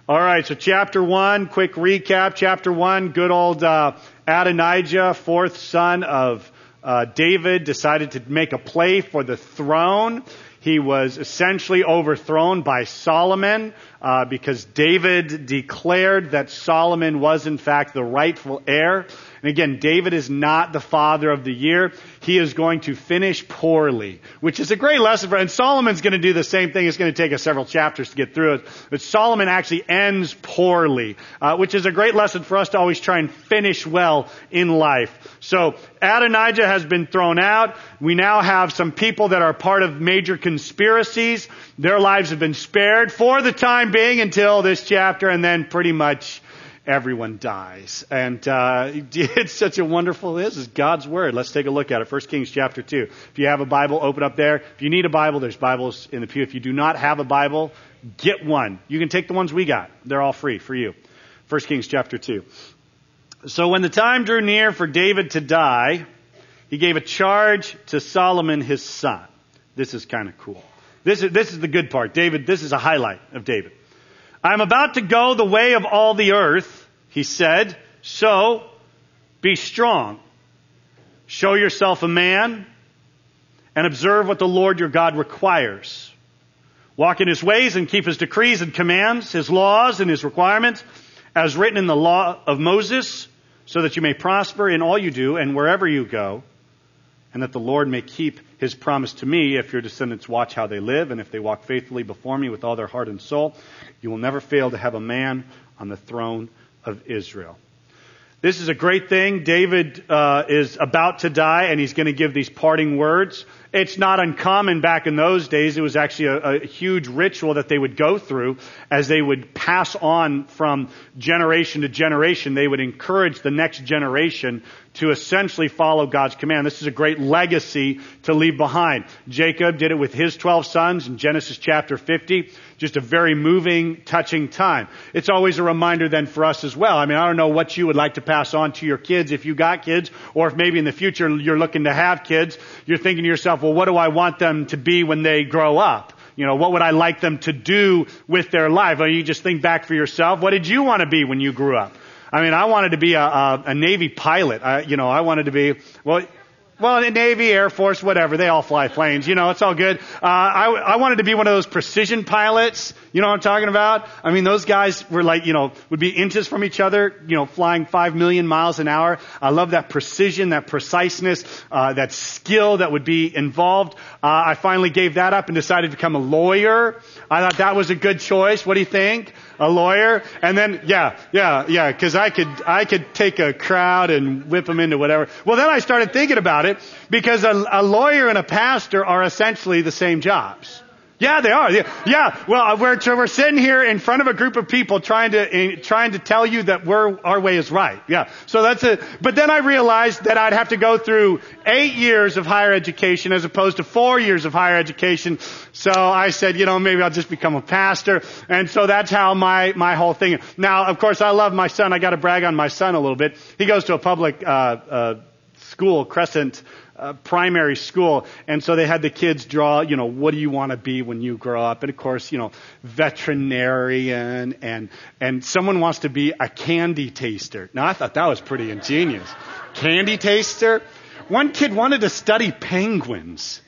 All right, so chapter 1, quick recap. Chapter 1, good old Adonijah, fourth son of David, decided to make a play for the throne. He was essentially overthrown by Solomon because David declared that Solomon was in fact the rightful heir. And again, David is not the father of the year. He is going to finish poorly, which is a great lesson for, and Solomon's going to do the same thing. It's going to take us several chapters to get through it. But Solomon actually ends poorly, which is a great lesson for us to always try and finish well in life. So Adonijah has been thrown out. We now have some people that are part of major conspiracies. Their lives have been spared for the time being until this chapter, and then pretty much everyone dies. And it's such a wonderful, this is God's Word. Let's take a look at it. 1 Kings chapter 2. If you have a Bible, open up there. If you need a Bible, there's Bibles in the pew. If you do not have a Bible, get one. You can take the ones we got. They're all free for you. 1 Kings chapter 2. So when the time drew near for David to die, he gave a charge to Solomon his son. This is kind of cool. This is the good part. David, this is a highlight of David. I am about to go the way of all the earth, he said, so be strong. Show yourself a man and observe what the Lord your God requires. Walk in his ways and keep his decrees and commands, his laws and his requirements, as written in the law of Moses, so that you may prosper in all you do and wherever you go, and that the Lord may keep his promise to me if your descendants watch how they live, and if they walk faithfully before me with all their heart and soul. You will never fail to have a man on the throne of Israel. This is a great thing. David is about to die, and he's going to give these parting words. It's not uncommon back in those days. It was actually a huge ritual that they would go through as they would pass on from generation to generation. They would encourage the next generation to essentially follow God's command. This is a great legacy to leave behind. Jacob did it with his 12 sons in Genesis chapter 50. Just a very moving, touching time. It's always a reminder then for us as well. I mean, I don't know what you would like to pass on to your kids if you got kids, or if maybe in the future you're looking to have kids. You're thinking to yourself, well, what do I want them to be when they grow up? You know, what would I like them to do with their life? Well, you just think back for yourself. What did you want to be when you grew up? I mean, I wanted to be a Navy pilot. I wanted to be, well, Navy, Air Force, whatever. They all fly planes. It's all good. I wanted to be one of those precision pilots. You know what I'm talking about? I mean, those guys were like, would be inches from each other, flying 5 million miles an hour. I love that precision, that preciseness, that skill that would be involved. I finally gave that up and decided to become a lawyer. I thought that was a good choice. What do you think? A lawyer? And then, yeah, cause I could take a crowd and whip them into whatever. Well, then I started thinking about it, because a lawyer and a pastor are essentially the same jobs. Yeah, they are. Yeah. Well, we're sitting here in front of a group of people trying to tell you that our way is right. Yeah. So that's it. But then I realized that I'd have to go through 8 years of higher education as opposed to 4 years of higher education. So I said, maybe I'll just become a pastor. And so that's how my whole thing. Now, of course, I love my son. I got to brag on my son a little bit. He goes to a public school, Crescent primary school, and so they had the kids draw, what do you want to be when you grow up? And of course, veterinarian, and someone wants to be a candy taster. Now I thought that was pretty ingenious. Candy taster? One kid wanted to study penguins.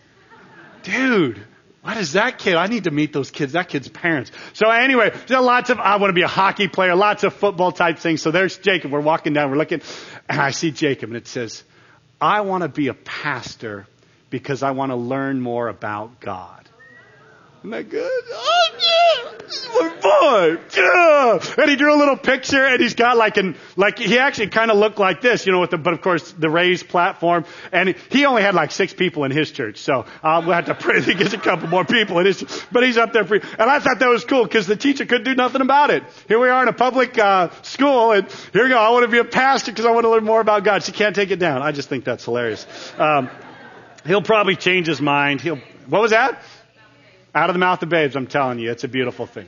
Dude, what is that kid? I need to meet those kids, that kid's parents. So anyway, there's I want to be a hockey player, lots of football type things. So there's Jacob. We're walking down, we're looking, and I see Jacob, and it says, I want to be a pastor because I want to learn more about God. Isn't that good? Oh, yeah! This is my boy! Yeah! And he drew a little picture, and he's got he actually kind of looked like this, but of course, the raised platform. And he only had 6 people in his church, so we'll have to pray that he gets a couple more people in his church. But he's up there and I thought that was cool, because the teacher couldn't do nothing about it. Here we are in a public school, and here we go. I want to be a pastor because I want to learn more about God. She can't take it down. I just think that's hilarious. He'll probably change his mind. What was that? Out of the mouth of babes, I'm telling you. It's a beautiful thing.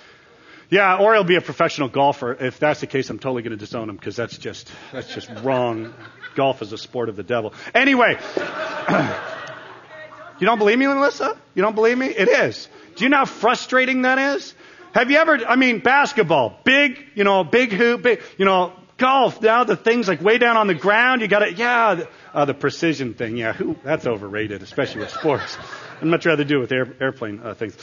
Yeah, or he'll be a professional golfer. If that's the case, I'm totally going to disown him, because that's just wrong. Golf is a sport of the devil. Anyway, you don't believe me, Melissa? You don't believe me? It is. Do you know how frustrating that is? have you ever, basketball, big hoop, golf, now the things like way down on the ground, you got to, the precision thing, that's overrated, especially with sports. I'd much rather do it with airplane things.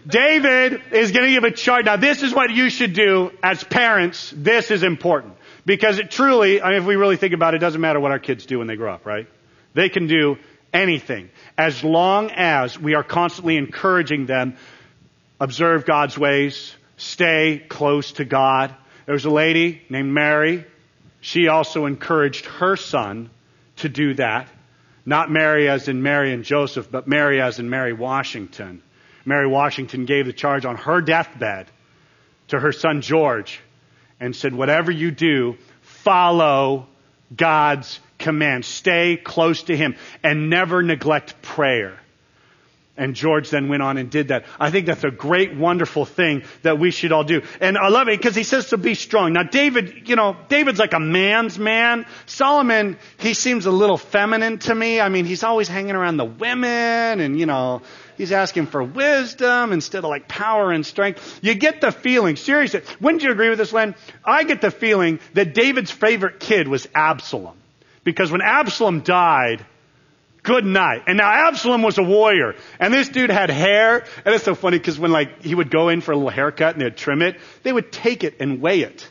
David is going to give a charge. Now, this is what you should do as parents. This is important. Because it truly, if we really think about it, it doesn't matter what our kids do when they grow up, right? They can do anything. As long as we are constantly encouraging them, observe God's ways, stay close to God. There was a lady named Mary. She also encouraged her son to do that. Not Mary as in Mary and Joseph, but Mary as in Mary Washington. Mary Washington gave the charge on her deathbed to her son George and said, whatever you do, follow God's command. Stay close to Him and never neglect prayer. And George then went on and did that. I think that's a great, wonderful thing that we should all do. And I love it because he says to be strong. Now David, David's like a man's man. Solomon, he seems a little feminine to me. He's always hanging around the women and, he's asking for wisdom instead of like power and strength. You get the feeling, seriously, wouldn't you agree with this, Len? I get the feeling that David's favorite kid was Absalom. Because when Absalom died, good night. And now Absalom was a warrior. And this dude had hair. And it's so funny because when he would go in for a little haircut and they'd trim it, they would take it and weigh it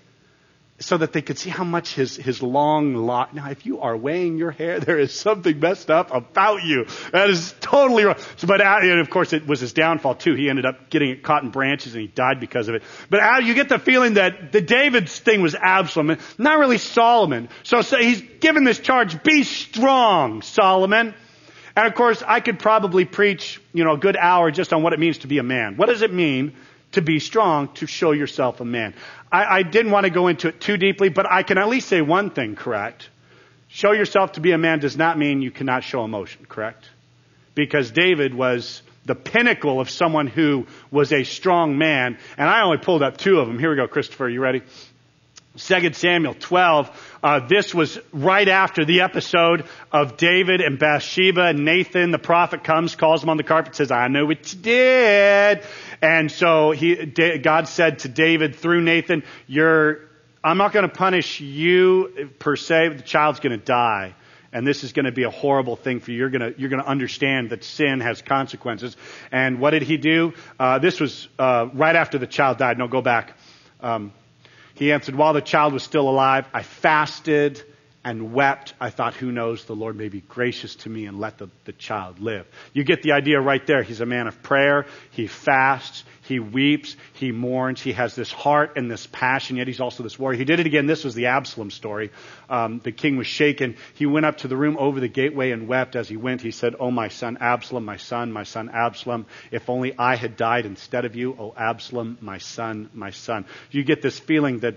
so that they could see how much his long lock. Now, if you are weighing your hair, there is something messed up about you. That is totally wrong. But of course, it was his downfall too. He ended up getting caught in branches and he died because of it. But you get the feeling that the David's thing was Absalom, not really Solomon. So he's given this charge, be strong, Solomon. And of course, I could probably preach, a good hour just on what it means to be a man. What does it mean to be strong, to show yourself a man? I didn't want to go into it too deeply, but I can at least say one thing, correct? Show yourself to be a man does not mean you cannot show emotion, correct? Because David was the pinnacle of someone who was a strong man. And I only pulled up two of them. Here we go, Christopher, you ready? 2 Samuel 12, this was right after the episode of David and Bathsheba. And Nathan, the prophet, comes, calls him on the carpet, says, I know what you did. And so God said to David through Nathan, I'm not going to punish you per se, but the child's going to die. And this is going to be a horrible thing for you. You're going to understand that sin has consequences. And what did he do? This was right after the child died. No, go back. He answered, while the child was still alive, I fasted and wept. I thought, who knows, the Lord may be gracious to me and let the child live. You get the idea right there. He's a man of prayer. He fasts. He weeps. He mourns. He has this heart and this passion, yet he's also this warrior. He did it again. This was the Absalom story. The king was shaken. He went up to the room over the gateway and wept. As he went, he said, oh, my son Absalom, my son Absalom, if only I had died instead of you. Oh, Absalom, my son, my son. You get this feeling that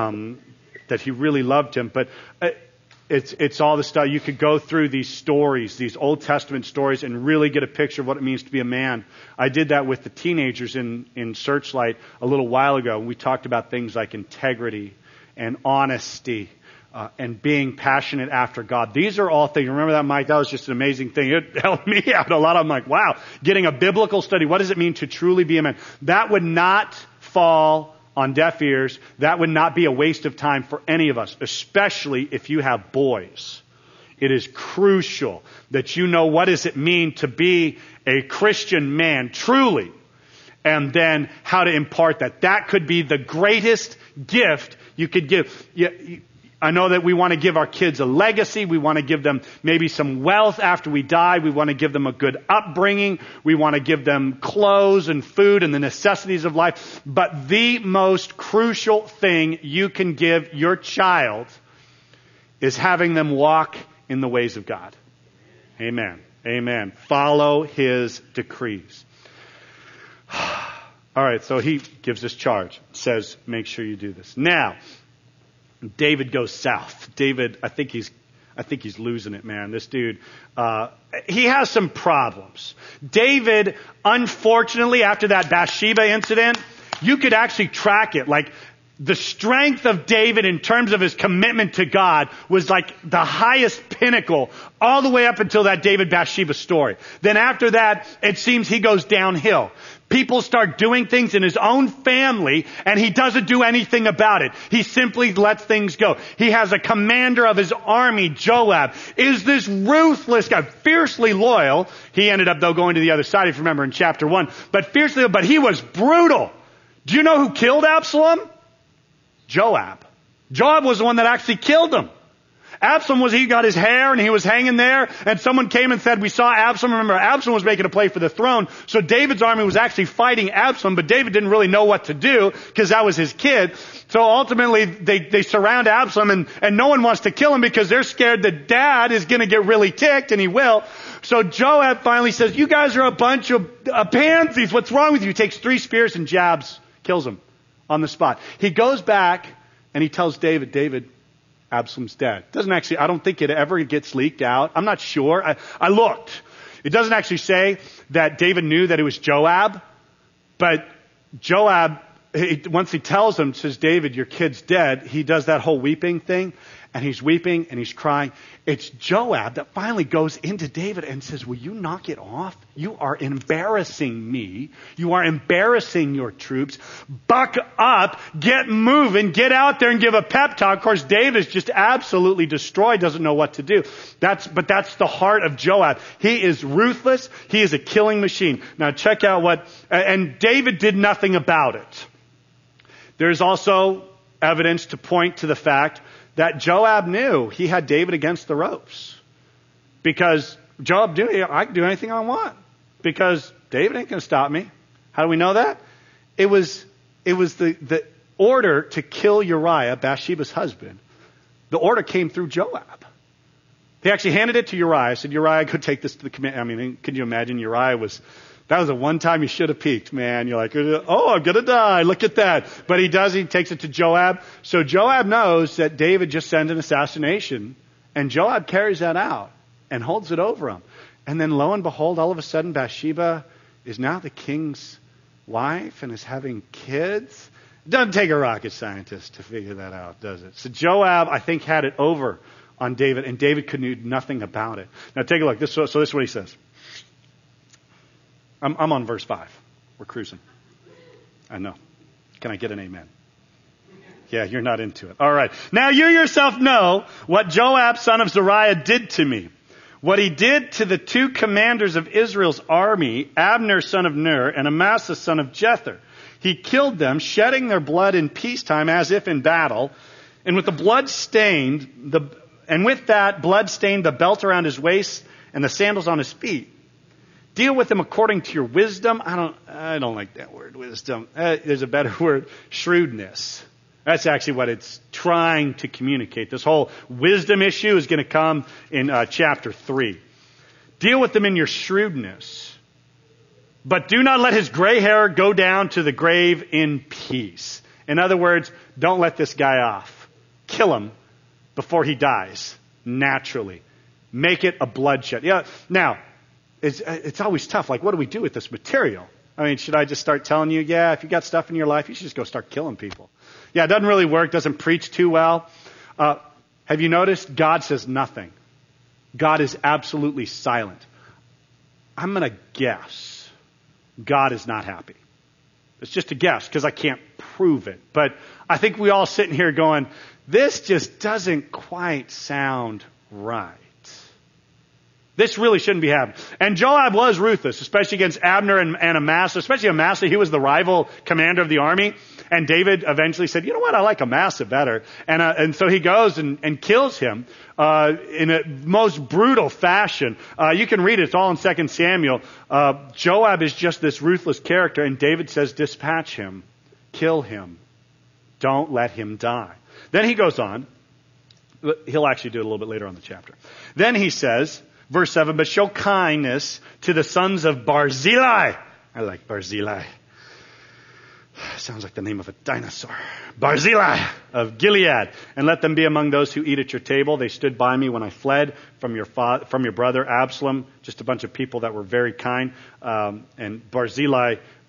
he really loved him. But it's all the stuff. You could go through these stories, these Old Testament stories, and really get a picture of what it means to be a man. I did that with the teenagers in Searchlight a little while ago. We talked about things like integrity and honesty and being passionate after God. These are all things. Remember that, Mike? That was just an amazing thing. It helped me out a lot. I'm like, wow, getting a biblical study. What does it mean to truly be a man? That would not fall on deaf ears. That would not be a waste of time for any of us, especially if you have boys. It is crucial that you know what does it mean to be a Christian man, truly, and then how to impart that. That could be the greatest gift you could give. I know that we want to give our kids a legacy. We want to give them maybe some wealth after we die. We want to give them a good upbringing. We want to give them clothes and food and the necessities of life. But the most crucial thing you can give your child is having them walk in the ways of God. Amen. Amen. Follow His decrees. All right, so he gives this charge. Says, make sure you do this. Now, David goes south. David, I think he's losing it, man. This dude, he has some problems. David, unfortunately, after that Bathsheba incident, you could actually track it. Like, the strength of David in terms of his commitment to God was like the highest pinnacle all the way up until that David Bathsheba story. Then after that, it seems he goes downhill. People start doing things in his own family and he doesn't do anything about it. He simply lets things go. He has a commander of his army, Joab, is this ruthless guy, fiercely loyal. He ended up though going to the other side, if you remember in chapter 1, but he was brutal. Do you know who killed Absalom? Joab. Joab was the one that actually killed him. Absalom he got his hair and he was hanging there and someone came and said, we saw Absalom. Remember, Absalom was making a play for the throne. So David's army was actually fighting Absalom, but David didn't really know what to do because that was his kid. So ultimately they surround Absalom and no one wants to kill him because they're scared that dad is going to get really ticked, and he will. So Joab finally says, you guys are a bunch of pansies. What's wrong with you? He takes 3 spears and jabs, kills him on the spot. He goes back and he tells David, Absalom's dead. I don't think it ever gets leaked out. I'm not sure. I looked. It doesn't actually say that David knew that it was Joab, but Joab, once he tells him, says, David, your kid's dead, he does that whole weeping thing, and he's weeping and he's crying. It's Joab that finally goes into David and says, will you knock it off? You are embarrassing me. You are embarrassing your troops. Buck up, get moving, get out there and give a pep talk. Of course, David's just absolutely destroyed, doesn't know what to do. That's the heart of Joab. He is ruthless. He is a killing machine. Now check out and David did nothing about it. There's also evidence to point to the fact that Joab knew he had David against the ropes. Because Joab knew, I can do anything I want. Because David ain't going to stop me. How do we know that? It was the order to kill Uriah, Bathsheba's husband. The order came through Joab. He actually handed it to Uriah, said, Uriah, go take this to the command. I mean, could you imagine? That was the one time you should have peeked, man. You're like, oh, I'm going to die. Look at that. But he takes it to Joab. So Joab knows that David just sent an assassination. And Joab carries that out and holds it over him. And then lo and behold, all of a sudden, Bathsheba is now the king's wife and is having kids. It doesn't take a rocket scientist to figure that out, does it? So Joab, I think, had it over on David, and David could do nothing about it. Now take a look. So this is what he says. I'm on verse 5. We're cruising. I know. Can I get an amen? Yeah, you're not into it. All right. Now you yourself know what Joab, son of Zeruiah, did to me. What he did to the 2 commanders of Israel's army, Abner, son of Ner, and Amasa, son of Jether. He killed them, shedding their blood in peacetime as if in battle. And with that blood stained the belt around his waist and the sandals on his feet. Deal with them according to your wisdom. I don't like that word, wisdom. There's a better word, shrewdness. That's actually what it's trying to communicate. This whole wisdom issue is going to come in chapter 3. Deal with them in your shrewdness. But do not let his gray hair go down to the grave in peace. In other words, don't let this guy off. Kill him before he dies, naturally. Make it a bloodshed. Yeah. Now, it's always tough. Like, what do we do with this material? I mean, should I just start telling you, if you got stuff in your life, you should just go start killing people? Yeah, it doesn't really work. Doesn't preach too well. Have you noticed? God says nothing. God is absolutely silent. I'm going to guess God is not happy. It's just a guess because I can't prove it. But I think we all sitting here going, this just doesn't quite sound right. This really shouldn't be happening. And Joab was ruthless, especially against Abner and Amasa. Especially Amasa, he was the rival commander of the army. And David eventually said, you know what, I like Amasa better. And so he goes and kills him in a most brutal fashion. You can read it. It's all in 2 Samuel. Joab is just this ruthless character. And David says, dispatch him. Kill him. Don't let him die. Then he goes on. He'll actually do it a little bit later on in the chapter. Then he says, verse 7, but show kindness to the sons of Barzillai. I like Barzillai. Sounds like the name of a dinosaur. Barzillai of Gilead. And let them be among those who eat at your table. They stood by me when I fled from your brother Absalom. Just a bunch of people that were very kind. And Barzillai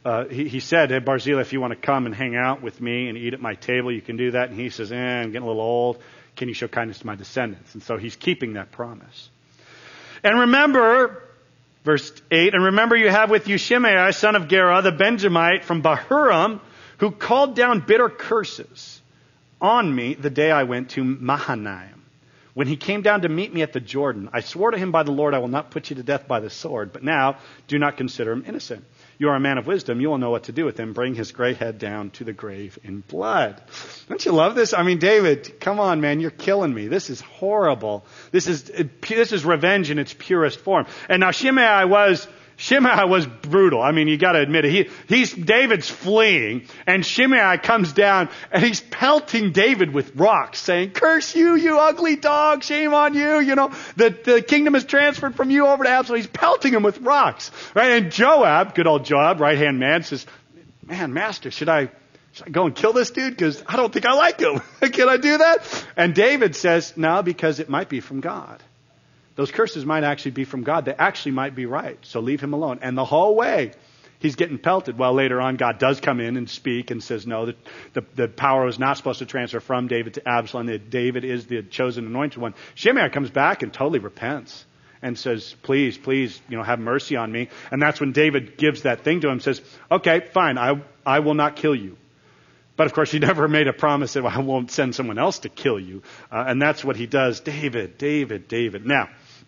he said, hey, Barzillai, if you want to come and hang out with me and eat at my table, you can do that. And he says, I'm getting a little old. Can you show kindness to my descendants? And so he's keeping that promise. And remember, verse 8, and remember you have with you Shimei, son of Gera, the Benjamite from Bahurim, who called down bitter curses on me the day I went to Mahanaim. When he came down to meet me at the Jordan, I swore to him by the Lord, I will not put you to death by the sword. But now, do not consider him innocent. You are a man of wisdom. You will know what to do with him. Bring his gray head down to the grave in blood. Don't you love this? I mean, David, come on, man. You're killing me. This is horrible. This is revenge in its purest form. And now Shimei was brutal. I mean, you got to admit it. David's fleeing, and Shimei comes down, and he's pelting David with rocks, saying, "Curse you, you ugly dog! Shame on you! You know the kingdom is transferred from you over to Absalom." He's pelting him with rocks, right? And Joab, good old Joab, right hand man, says, "Man, master, should I go and kill this dude? Because I don't think I like him. Can I do that?" And David says, "No, because it might be from God. Those curses might actually be from God. They actually might be right. So leave him alone." And the whole way, he's getting pelted. Well, later on, God does come in and speak and says, no, the power was not supposed to transfer from David to Absalom. That David is the chosen anointed one. Shimei comes back and totally repents and says, please, have mercy on me. And that's when David gives that thing to him, says, okay, fine, I will not kill you. But of course, he never made a promise that I won't send someone else to kill you. And that's what he does. David. Now,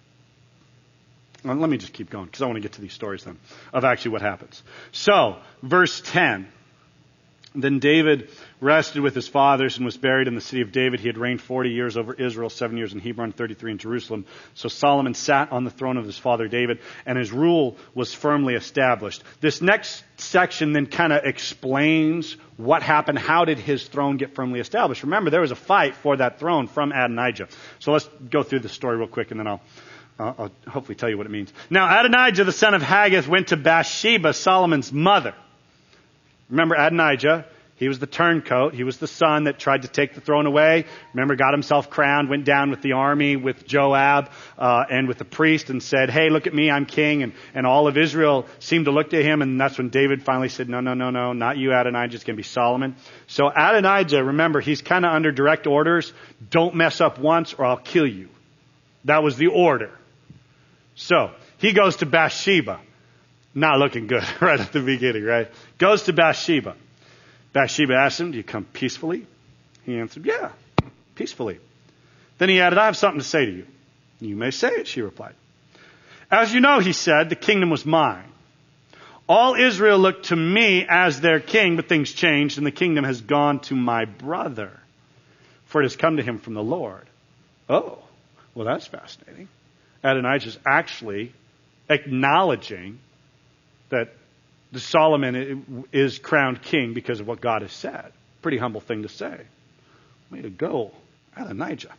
let me just keep going because I want to get to these stories then of actually what happens. So, verse 10. Then David rested with his fathers and was buried in the city of David. He had reigned 40 years over Israel, 7 years in Hebron, 33 in Jerusalem. So Solomon sat on the throne of his father David, and his rule was firmly established. This next section then kind of explains what happened. How did his throne get firmly established? Remember, there was a fight for that throne from Adonijah. So let's go through the story real quick, and then I'll hopefully tell you what it means. Now, Adonijah, the son of Haggith, went to Bathsheba, Solomon's mother. Remember Adonijah, he was the turncoat. He was the son that tried to take the throne away. Remember, got himself crowned, went down with the army, with Joab, and with the priest and said, hey, look at me, I'm king. And all of Israel seemed to look to him, and that's when David finally said, no, not you, Adonijah, it's going to be Solomon. So Adonijah, remember, he's kind of under direct orders. Don't mess up once or I'll kill you. That was the order. So, he goes to Bathsheba. Not looking good right at the beginning, right? Goes to Bathsheba. Bathsheba asked him, do you come peacefully? He answered, yeah, peacefully. Then he added, I have something to say to you. You may say it, she replied. As you know, he said, the kingdom was mine. All Israel looked to me as their king, but things changed, and the kingdom has gone to my brother, for it has come to him from the Lord. Oh, well, that's fascinating. Adonijah is actually acknowledging that the Solomon is crowned king because of what God has said. Pretty humble thing to say. Way to go, Adonijah.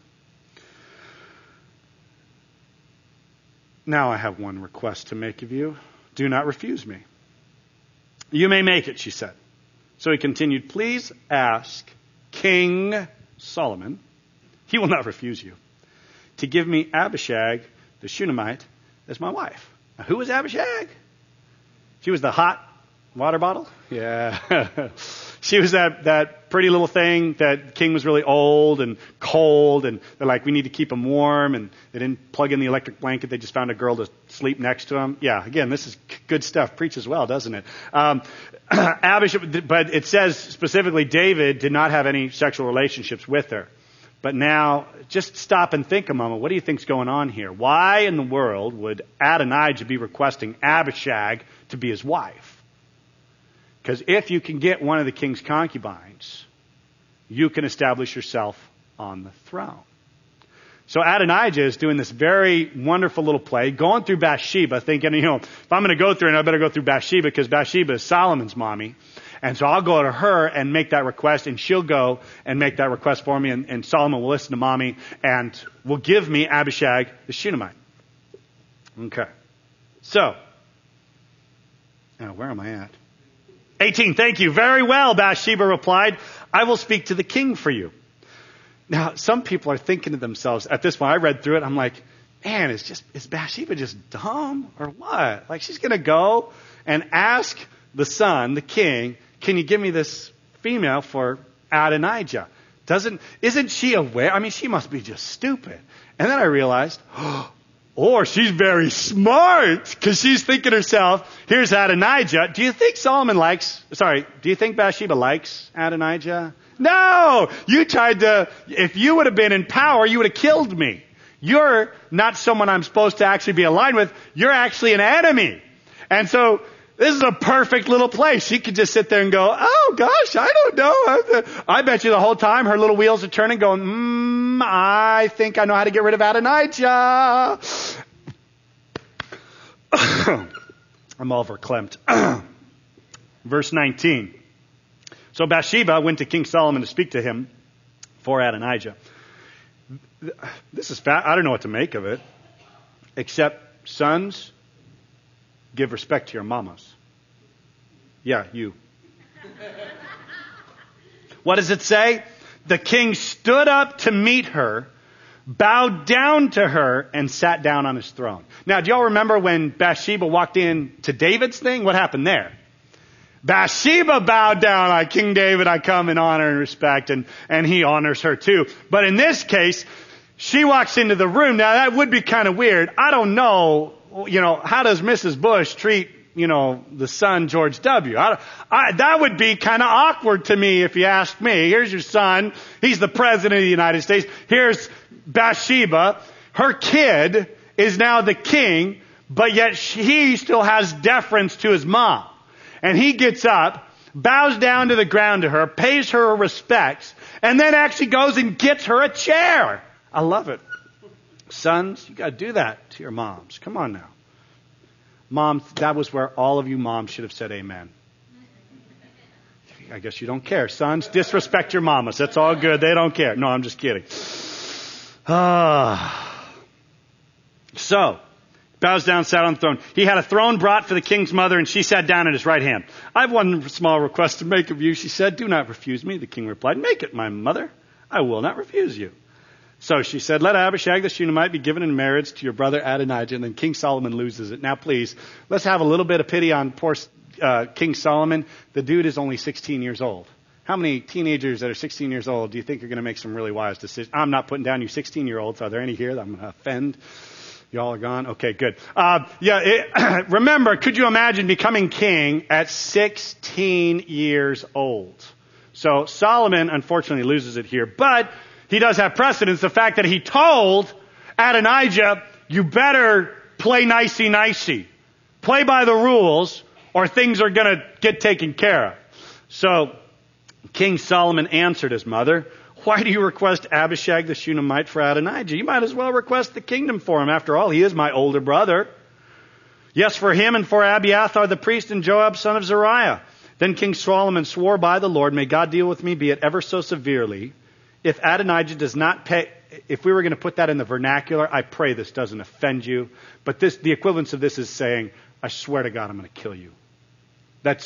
Now I have one request to make of you. Do not refuse me. You may make it, she said. So he continued, please ask King Solomon, he will not refuse you, to give me Abishag, the Shunammite, as my wife. Now, who was Abishag? She was the hot water bottle? Yeah. She was that pretty little thing that the king was really old and cold, and they're like, we need to keep him warm, and they didn't plug in the electric blanket. They just found a girl to sleep next to him. Yeah, again, this is good stuff. Preaches well, doesn't it? Abishag, but it says specifically David did not have any sexual relationships with her. But now, just stop and think a moment. What do you think's going on here? Why in the world would Adonijah be requesting Abishag to be his wife? Because if you can get one of the king's concubines, you can establish yourself on the throne. So Adonijah is doing this very wonderful little play, going through Bathsheba, thinking, if I'm going to go through it, I better go through Bathsheba because Bathsheba is Solomon's mommy. And so I'll go to her and make that request, and she'll go and make that request for me, and Solomon will listen to mommy and will give me Abishag the Shunammite. Okay. So, now where am I at? 18, thank you. Very well, Bathsheba replied. I will speak to the king for you. Now, some people are thinking to themselves, at this point, I read through it, I'm like, man, is Bathsheba just dumb or what? Like, she's going to go and ask the son, the king, can you give me this female for Adonijah? Isn't she aware? I mean, she must be just stupid. And then I realized, or she's very smart, because she's thinking to herself, here's Adonijah. Do you think Bathsheba likes Adonijah? No! If you would have been in power, you would have killed me. You're not someone I'm supposed to actually be aligned with. You're actually an enemy. And so, this is a perfect little place. She could just sit there and go, oh gosh, I don't know. I bet you the whole time her little wheels are turning going, I think I know how to get rid of Adonijah. I'm all verklempt. Verse 19. So Bathsheba went to King Solomon to speak to him for Adonijah. This is I don't know what to make of it, except sons, give respect to your mamas. Yeah, you. What does it say? The king stood up to meet her, bowed down to her, and sat down on his throne. Now, do y'all remember when Bathsheba walked in to David's thing? What happened there? Bathsheba bowed down like King David, I come in honor and respect, and he honors her too. But in this case, she walks into the room. Now, that would be kind of weird. I don't know, how does Mrs. Bush treat, the son, George W.? That would be kind of awkward to me if you asked me. Here's your son. He's the president of the United States. Here's Bathsheba. Her kid is now the king, but yet he still has deference to his mom. And he gets up, bows down to the ground to her, pays her respects, and then actually goes and gets her a chair. I love it. Sons, you got to do that to your moms. Come on now. Moms, that was where all of you moms should have said amen. I guess you don't care. Sons, disrespect your mamas. That's all good. They don't care. No, I'm just kidding. So, bows down, sat on the throne. He had a throne brought for the king's mother, and she sat down at his right hand. I have one small request to make of you, she said. Do not refuse me. The king replied, make it, my mother. I will not refuse you. So she said, let Abishag the Shunammite be given in marriage to your brother Adonijah. And then King Solomon loses it. Now please, let's have a little bit of pity on poor King Solomon. The dude is only 16 years old. How many teenagers that are 16 years old do you think are going to make some really wise decisions? I'm not putting down you 16-year-olds. Are there any here that I'm going to offend? Y'all are gone? Okay, good. Remember, could you imagine becoming king at 16 years old? So Solomon, unfortunately, loses it here. But he does have precedence. The fact that he told Adonijah, you better play nicey-nicey. Play by the rules, or things are going to get taken care of. So King Solomon answered his mother, why do you request Abishag the Shunammite for Adonijah? You might as well request the kingdom for him. After all, he is my older brother. Yes, for him and for Abiathar the priest and Joab son of Zeruiah. Then King Solomon swore by the Lord, may God deal with me, be it ever so severely, if Adonijah does not pay. If we were going to put that in the vernacular, I pray this doesn't offend you. But the equivalence of this is saying, I swear to God, I'm going to kill you. The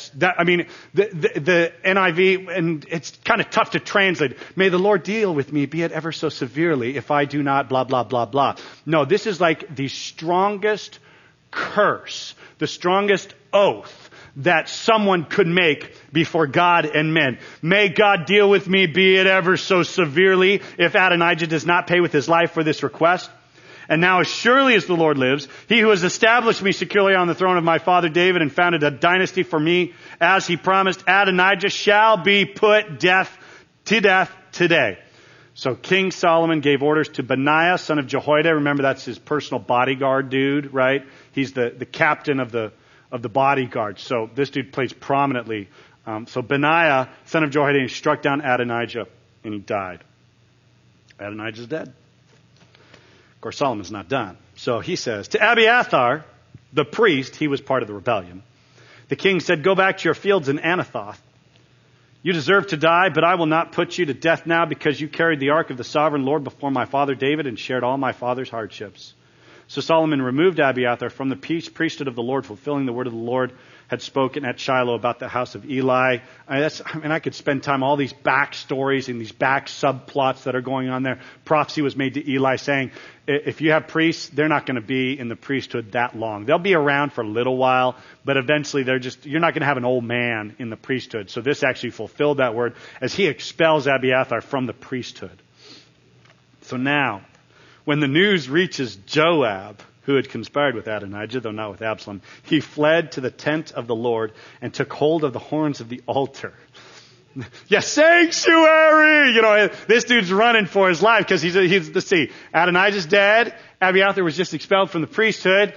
NIV, and it's kind of tough to translate. May the Lord deal with me, be it ever so severely, if I do not blah, blah, blah, blah. No, this is like the strongest curse, the strongest oath that someone could make before God and men. May God deal with me, be it ever so severely, if Adonijah does not pay with his life for this request. And now as surely as the Lord lives, he who has established me securely on the throne of my father David and founded a dynasty for me, as he promised, Adonijah shall be put to death today. So King Solomon gave orders to Benaiah, son of Jehoiada. Remember, that's his personal bodyguard dude, right? He's the captain of the bodyguard. So this dude plays prominently. So Benaiah, son of Jehoiada, he struck down Adonijah and he died. Adonijah's dead. Of course, Solomon's not done. So he says, to Abiathar, the priest, he was part of the rebellion. The king said, go back to your fields in Anathoth. You deserve to die, but I will not put you to death now because you carried the ark of the sovereign Lord before my father David and shared all my father's hardships. So Solomon removed Abiathar from the priesthood of the Lord, fulfilling the word of the Lord had spoken at Shiloh about the house of Eli. I could spend time, all these backstories and these back subplots that are going on there. Prophecy was made to Eli saying, if you have priests, they're not going to be in the priesthood that long. They'll be around for a little while, but eventually you're not going to have an old man in the priesthood. So this actually fulfilled that word as he expels Abiathar from the priesthood. So now, when the news reaches Joab, who had conspired with Adonijah, though not with Absalom, he fled to the tent of the Lord and took hold of the horns of the altar. Yeah, sanctuary! This dude's running for his life because let's see, Adonijah's dead. Abiathar was just expelled from the priesthood.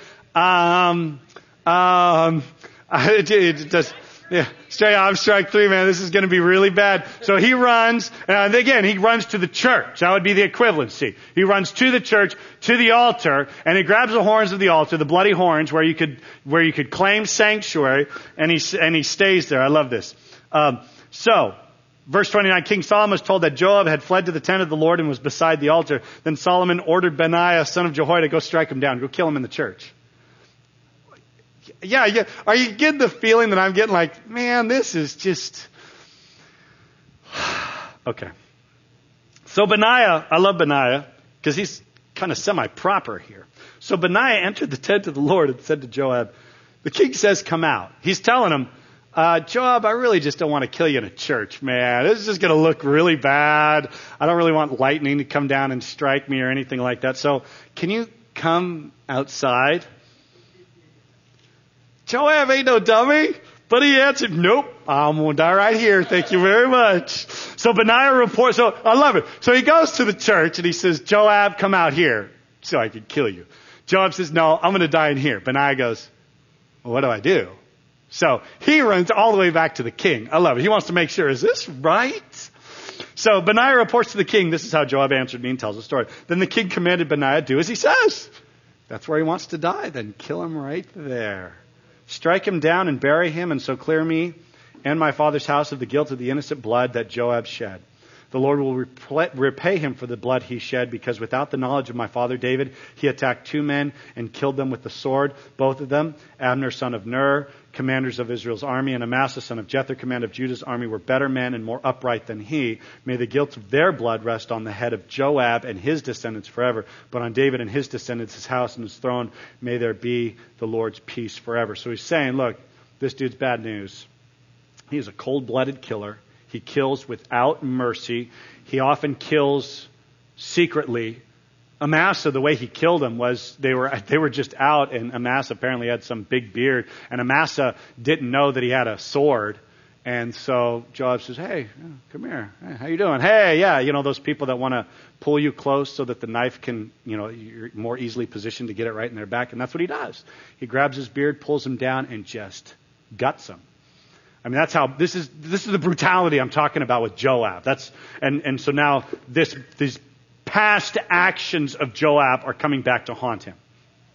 I'm strike 3, man. This is going to be really bad. So he runs, and again, he runs to the church. That would be the equivalency. He runs to the church, to the altar, and he grabs the horns of the altar, the bloody horns, where you could claim sanctuary, and he stays there. I love this. So, verse 29, King Solomon was told that Joab had fled to the tent of the Lord and was beside the altar. Then Solomon ordered Benaiah, son of Jehoiada, go strike him down, go kill him in the church. Yeah. Are you getting the feeling that I'm getting like, man, this is just... Okay. So Benaiah, I love Benaiah, because he's kind of semi-proper here. So Benaiah entered the tent of the Lord and said to Joab, the king says, come out. He's telling him, Joab, I really just don't want to kill you in a church, man. This is just going to look really bad. I don't really want lightning to come down and strike me or anything like that. So can you come outside? Joab ain't no dummy, but he answered, nope, I'm going to die right here. Thank you very much. So Benaiah reports, so I love it. So he goes to the church and he says, Joab, come out here so I can kill you. Joab says, no, I'm going to die in here. Benaiah goes, well, what do I do? So he runs all the way back to the king. I love it. He wants to make sure, is this right? So Benaiah reports to the king, this is how Joab answered me and tells the story. Then the king commanded Benaiah, do as he says. That's where he wants to die. Then kill him right there. Strike him down and bury him, and so clear me and my father's house of the guilt of the innocent blood that Joab shed. The Lord will repay him for the blood he shed, because without the knowledge of my father David, he attacked 2 men and killed them with the sword, both of them, Abner son of Ner, commanders of Israel's army, and Amasa son of Jether, commander of Judah's army, were better men and more upright than he. May the guilt of their blood rest on the head of Joab and his descendants forever, but on David and his descendants, his house and his throne, may there be the Lord's peace forever. So he's saying, look, this dude's bad news. He is a cold-blooded killer. He kills without mercy. He often kills secretly. Amasa, the way he killed him was they were just out, and Amasa apparently had some big beard, and Amasa didn't know that he had a sword. And so Joab says, hey, come here. Hey, how you doing? Hey, yeah, those people that want to pull you close so that the knife can, you're more easily positioned to get it right in their back. And that's what he does. He grabs his beard, pulls him down, and just guts him. I mean, that's how, this is the brutality I'm talking about with Joab. And so now these past actions of Joab are coming back to haunt him.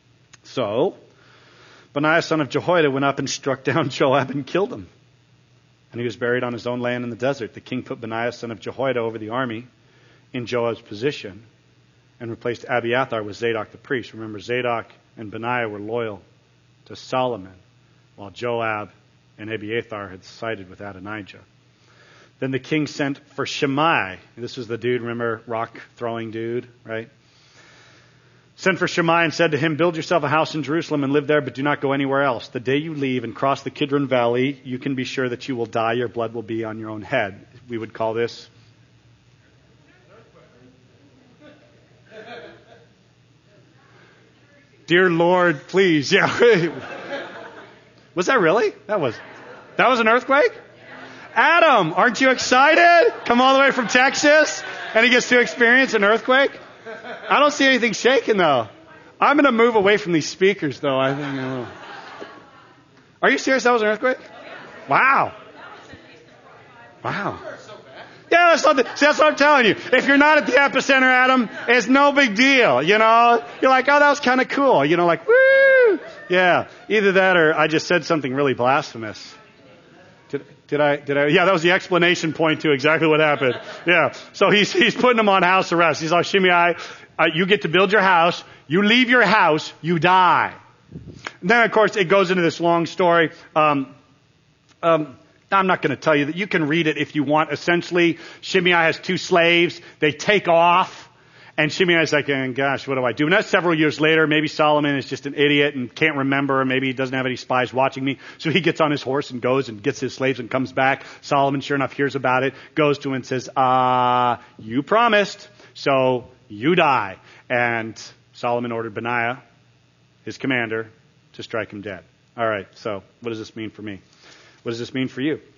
So, Benaiah son of Jehoiada went up and struck down Joab and killed him. And he was buried on his own land in the desert. The king put Benaiah son of Jehoiada over the army in Joab's position and replaced Abiathar with Zadok the priest. Remember, Zadok and Benaiah were loyal to Solomon, while Joab and Abiathar had sided with Adonijah. Then the king sent for Shimei. This was the dude, remember, rock-throwing dude, right? Sent for Shimei and said to him, build yourself a house in Jerusalem and live there, but do not go anywhere else. The day you leave and cross the Kidron Valley, you can be sure that you will die. Your blood will be on your own head. We would call this... Dear Lord, please. Yeah. Was that really? That was an earthquake? Adam, aren't you excited? Come all the way from Texas and he gets to experience an earthquake? I don't see anything shaking though. I'm going to move away from these speakers though. I think. Are you serious? That was an earthquake? Wow. Wow. Yeah, that's what I'm telling you. If you're not at the epicenter, Adam, it's no big deal. You're like, oh, that was kind of cool. Like, woo! Yeah, either that or I just said something really blasphemous. Did I? Yeah, that was the explanation point to exactly what happened. Yeah. So he's putting him on house arrest. He's like, Shimei, you get to build your house. You leave your house, you die. And then, of course, it goes into this long story. I'm not going to tell you that. You can read it if you want. Essentially, Shimei has 2 slaves. They take off. And Shimei is like, gosh, what do I do? And that's several years later. Maybe Solomon is just an idiot and can't remember. Maybe he doesn't have any spies watching me. So he gets on his horse and goes and gets his slaves and comes back. Solomon, sure enough, hears about it, goes to him and says, you promised, so you die. And Solomon ordered Benaiah, his commander, to strike him dead. All right, so what does this mean for me? What does this mean for you?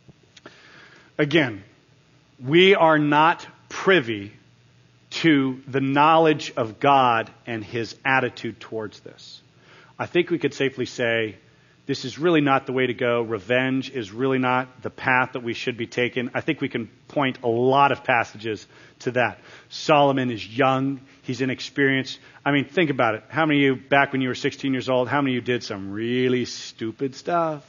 Again, we are not privy to the knowledge of God and His attitude towards this. I think we could safely say this is really not the way to go. Revenge is really not the path that we should be taking. I think we can point a lot of passages to that. Solomon is young. He's inexperienced. I mean, think about it. How many of you, back when you were 16 years old, how many of you did some really stupid stuff?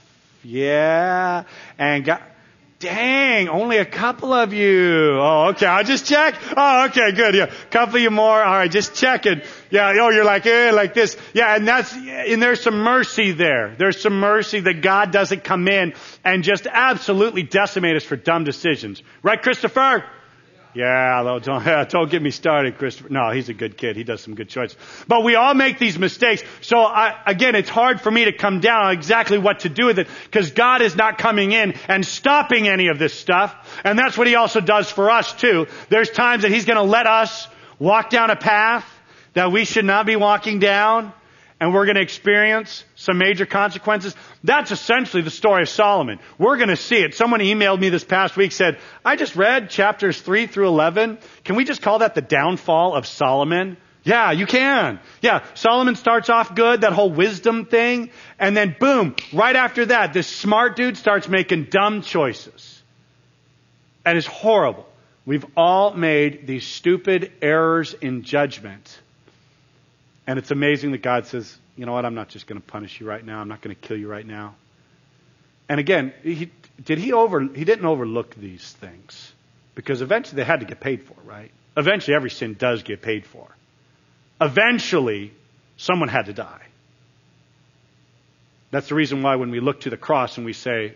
Yeah. And God... Dang, only a couple of you. Oh, okay. I'll just check. Oh, okay, good. Yeah. A couple of you more. All right, just checking. Yeah. Oh, you're like, like this. Yeah. And there's some mercy there. There's some mercy that God doesn't come in and just absolutely decimate us for dumb decisions. Right, Christopher? Yeah, don't get me started, Christopher. No, he's a good kid. He does some good choices. But we all make these mistakes. So again, it's hard for me to come down on exactly what to do with it because God is not coming in and stopping any of this stuff. And that's what He also does for us too. There's times that He's going to let us walk down a path that we should not be walking down. And we're going to experience some major consequences. That's essentially the story of Solomon. We're going to see it. Someone emailed me this past week, said, I just read chapters 3 through 11. Can we just call that the downfall of Solomon? Yeah, you can. Yeah, Solomon starts off good, that whole wisdom thing. And then boom, right after that, this smart dude starts making dumb choices. And it's horrible. We've all made these stupid errors in judgment. And it's amazing that God says, you know what, I'm not just going to punish you right now. I'm not going to kill you right now. And again, he didn't overlook these things. Because eventually they had to get paid for, right? Eventually every sin does get paid for. Eventually, someone had to die. That's the reason why when we look to the cross and we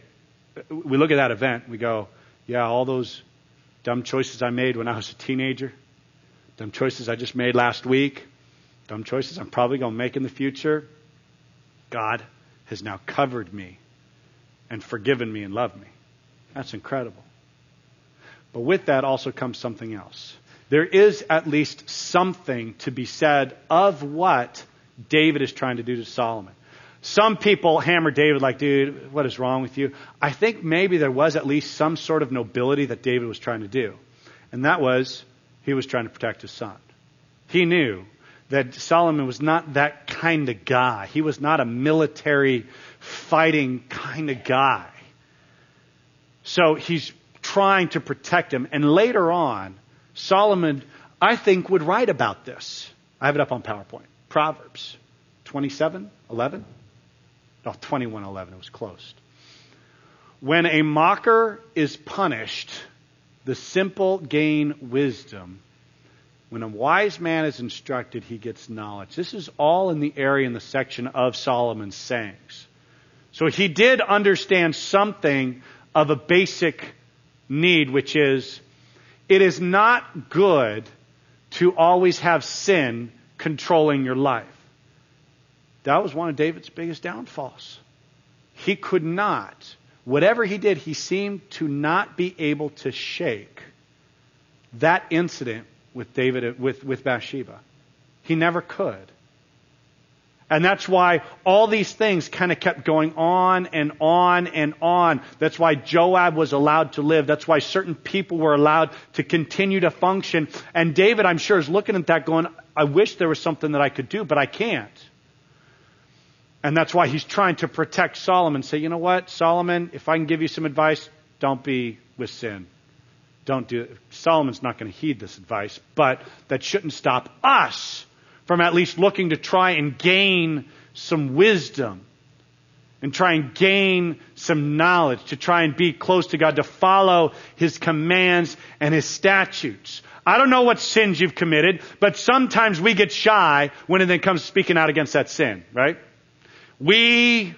look at that event, we go, yeah, all those dumb choices I made when I was a teenager, dumb choices I just made last week, dumb choices I'm probably going to make in the future, God has now covered me and forgiven me and loved me. That's incredible. But with that also comes something else. There is at least something to be said of what David is trying to do to Solomon. Some people hammer David like, dude, what is wrong with you? I think maybe there was at least some sort of nobility that David was trying to do. And that was, he was trying to protect his son. He knew that Solomon was not that kind of guy. He was not a military fighting kind of guy. So he's trying to protect him. And later on, Solomon, I think, would write about this. I have it up on PowerPoint. Proverbs 27:11. No, 21:11. It was close. When a mocker is punished, the simple gain wisdom. When a wise man is instructed, he gets knowledge. This is all in the area in the section of Solomon's sayings. So he did understand something of a basic need, which is, it is not good to always have sin controlling your life. That was one of David's biggest downfalls. He could not, whatever he did, he seemed to not be able to shake that incident with David, with Bathsheba. He never could. And that's why all these things kind of kept going on and on and on. That's why Joab was allowed to live. That's why certain people were allowed to continue to function. And David, I'm sure, is looking at that going, I wish there was something that I could do, but I can't. And that's why he's trying to protect Solomon. Say, you know what, Solomon, if I can give you some advice, don't be with sin. Don't do it. Solomon's not going to heed this advice, but that shouldn't stop us from at least looking to try and gain some wisdom and try and gain some knowledge, to try and be close to God, to follow His commands and His statutes. I don't know what sins you've committed, but sometimes we get shy when it then comes speaking out against that sin, right? We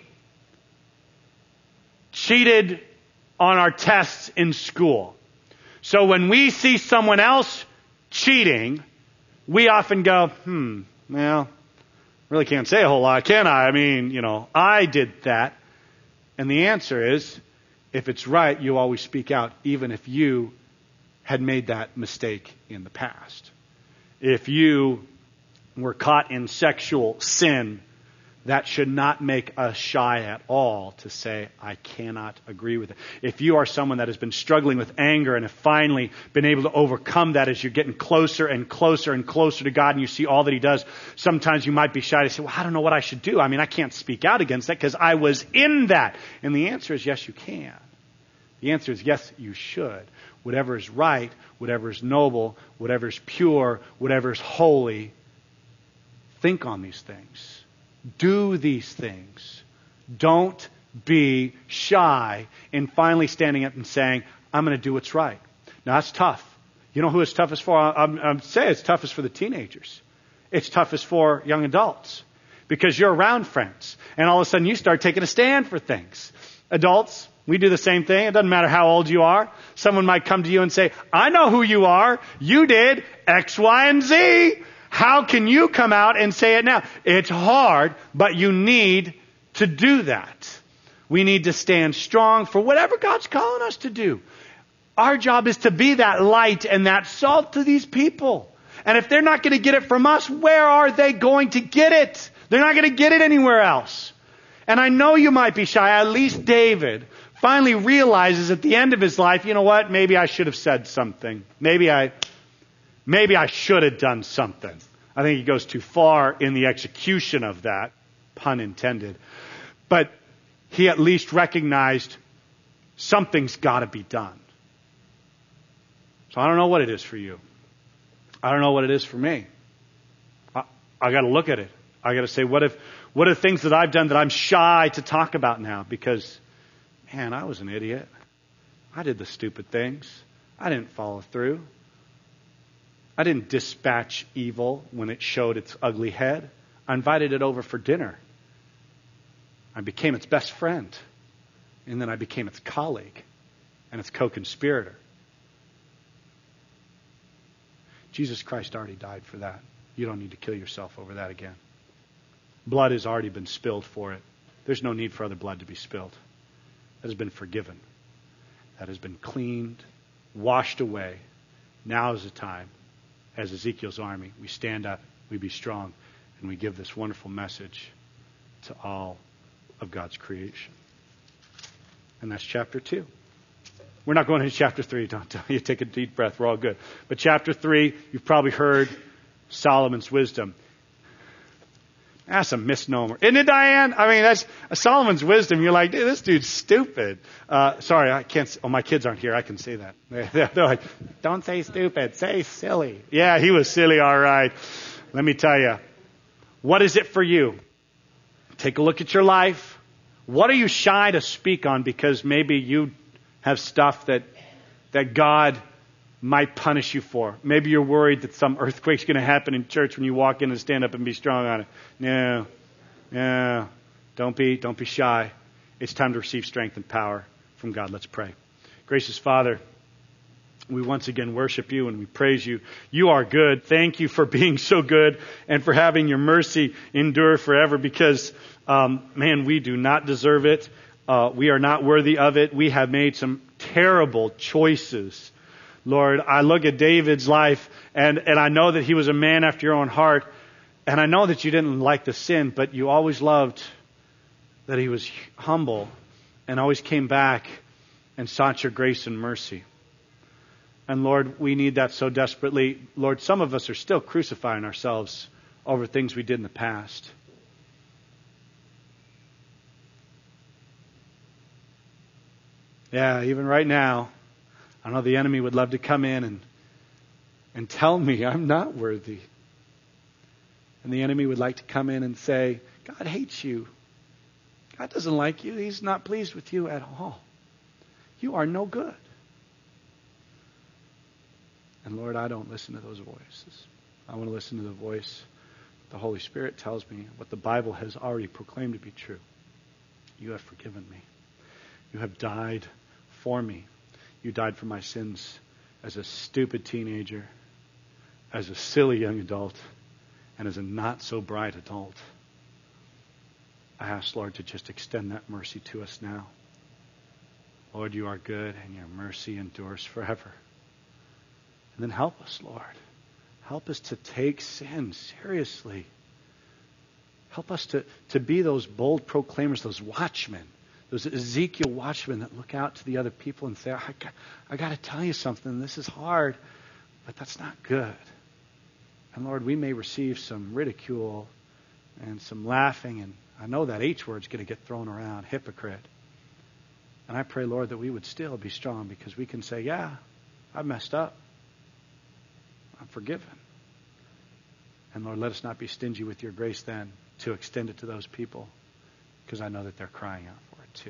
cheated on our tests in school. So when we see someone else cheating, we often go, well, really can't say a whole lot, can I? I mean, I did that. And the answer is, if it's right, you always speak out, even if you had made that mistake in the past. If you were caught in sexual sin, that should not make us shy at all to say, I cannot agree with it. If you are someone that has been struggling with anger and have finally been able to overcome that as you're getting closer and closer and closer to God and you see all that He does, sometimes you might be shy to say, well, I don't know what I should do. I mean, I can't speak out against that because I was in that. And the answer is yes, you can. The answer is yes, you should. Whatever is right, whatever is noble, whatever is pure, whatever is holy, think on these things. Do these things. Don't be shy in finally standing up and saying, I'm going to do what's right. Now, that's tough. You know who it's toughest for? I'm saying it's toughest for the teenagers. It's toughest for young adults. Because you're around friends. And all of a sudden you start taking a stand for things. Adults, we do the same thing. It doesn't matter how old you are. Someone might come to you and say, I know who you are. You did X, Y, and Z. How can you come out and say it now? It's hard, but you need to do that. We need to stand strong for whatever God's calling us to do. Our job is to be that light and that salt to these people. And if they're not going to get it from us, where are they going to get it? They're not going to get it anywhere else. And I know you might be shy. At least David finally realizes at the end of his life, you know what? Maybe I should have said something. Maybe I should have done something. I think he goes too far in the execution of that, pun intended. But he at least recognized something's got to be done. So I don't know what it is for you. I don't know what it is for me. I got to look at it. I got to say, what are things that I've done that I'm shy to talk about now? Because, man, I was an idiot. I did the stupid things. I didn't follow through. I didn't dispatch evil when it showed its ugly head. I invited it over for dinner. I became its best friend. And then I became its colleague and its co-conspirator. Jesus Christ already died for that. You don't need to kill yourself over that again. Blood has already been spilled for it. There's no need for other blood to be spilled. That has been forgiven. That has been cleaned, washed away. Now is the time. As Ezekiel's army, we stand up, we be strong, and we give this wonderful message to all of God's creation. And that's chapter 2. We're not going into chapter 3. Don't tell you. Take a deep breath. We're all good. But chapter 3, you've probably heard Solomon's wisdom. That's a misnomer. Isn't it, Diane? I mean, that's Solomon's wisdom. You're like, dude, this dude's stupid. Sorry, I can't. Oh, my kids aren't here. I can say that. They're like, don't say stupid. Say silly. Yeah, he was silly, all right. Let me tell you. What is it for you? Take a look at your life. What are you shy to speak on because maybe you have stuff that God might punish you for? Maybe you're worried that some earthquake's going to happen in church when you walk in and stand up and be strong on it. No. Don't be shy. It's time to receive strength and power from God. Let's pray. Gracious Father, we once again worship you and we praise you. You are good. Thank you for being so good and for having your mercy endure forever because, man, we do not deserve it. We are not worthy of it. We have made some terrible choices. Lord, I look at David's life and I know that he was a man after your own heart. And I know that you didn't like the sin, but you always loved that he was humble and always came back and sought your grace and mercy. And Lord, we need that so desperately. Lord, some of us are still crucifying ourselves over things we did in the past. Yeah, even right now, I know the enemy would love to come in and tell me I'm not worthy. And the enemy would like to come in and say, God hates you. God doesn't like you. He's not pleased with you at all. You are no good. And Lord, I don't listen to those voices. I want to listen to the voice The Holy Spirit tells me what the Bible has already proclaimed to be true. You have forgiven me. You have died for me. You died for my sins as a stupid teenager, as a silly young adult, and as a not so bright adult. I ask, Lord, to just extend that mercy to us now. Lord, you are good and your mercy endures forever. And then help us, Lord. Help us to take sin seriously. Help us to be those bold proclaimers, those watchmen, those Ezekiel watchmen that look out to the other people and say, I got to tell you something. This is hard, but that's not good. And Lord, we may receive some ridicule and some laughing, and I know that H word's going to get thrown around, hypocrite. And I pray, Lord, that we would still be strong because we can say, yeah, I messed up. I'm forgiven. And Lord, let us not be stingy with your grace then to extend it to those people, because I know that they're crying out for it too.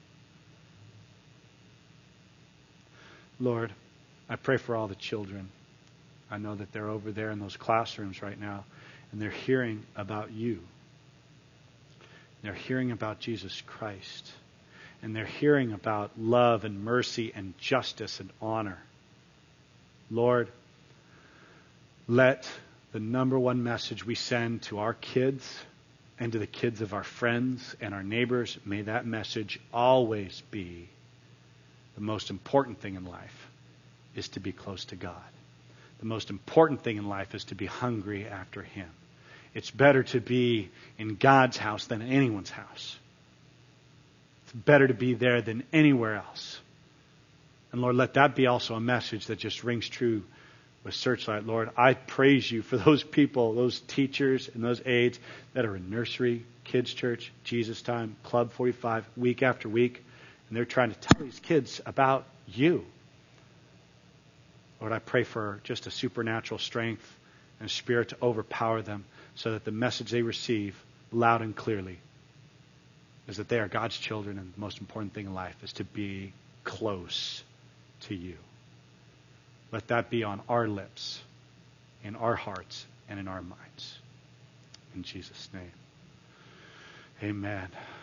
Lord, I pray for all the children. I know that they're over there in those classrooms right now, and they're hearing about you. They're hearing about Jesus Christ. And they're hearing about love and mercy and justice and honor. Lord, let the number one message we send to our kids and to the kids of our friends and our neighbors, may that message always be the most important thing in life is to be close to God. The most important thing in life is to be hungry after Him. It's better to be in God's house than in anyone's house. It's better to be there than anywhere else. And Lord, let that be also a message that just rings true with Searchlight. Lord, I praise you for those people, those teachers and those aides that are in nursery, kids church, Jesus Time, Club 45, week after week, and they're trying to tell these kids about you. Lord, I pray for just a supernatural strength and spirit to overpower them so that the message they receive loud and clearly is that they are God's children, and the most important thing in life is to be close to you. Let that be on our lips, in our hearts, and in our minds. In Jesus' name. Amen.